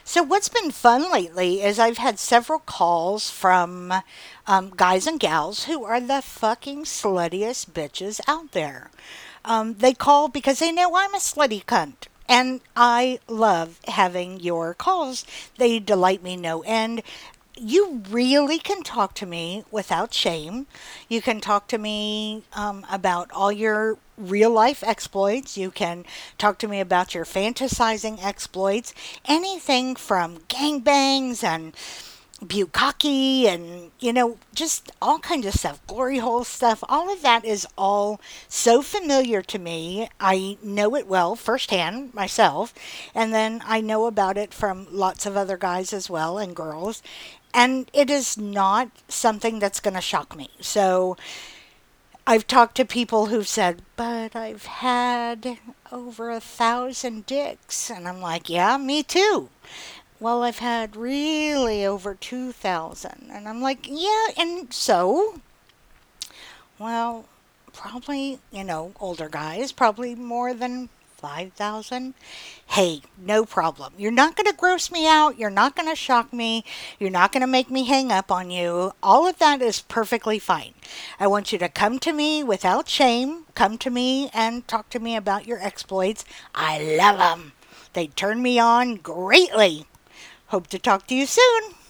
So, what's been fun lately is I've had several calls from guys and gals who are the fucking sluttiest bitches out there. They call because they know I'm a slutty cunt. And I love having your calls. They delight me no end. You really can talk to me without shame. You can talk to me about all your real life exploits. You can talk to me about your fantasizing exploits. Anything from gangbangs and bukkake and, just all kinds of stuff, glory hole stuff. All of that is all so familiar to me. I know it well firsthand myself. And then I know about it from lots of other guys as well and girls. And it is not something that's going to shock me. So I've talked to people who've said, but I've had over 1,000 dicks. And I'm like, yeah, me too. Well, I've had really over 2,000. And I'm like, yeah, and so, well, probably, older guys, probably more than 5,000. Hey, no problem. You're not going to gross me out. You're not going to shock me. You're not going to make me hang up on you. All of that is perfectly fine. I want you to come to me without shame. Come to me and talk to me about your exploits. I love them. They turn me on greatly. Hope to talk to you soon.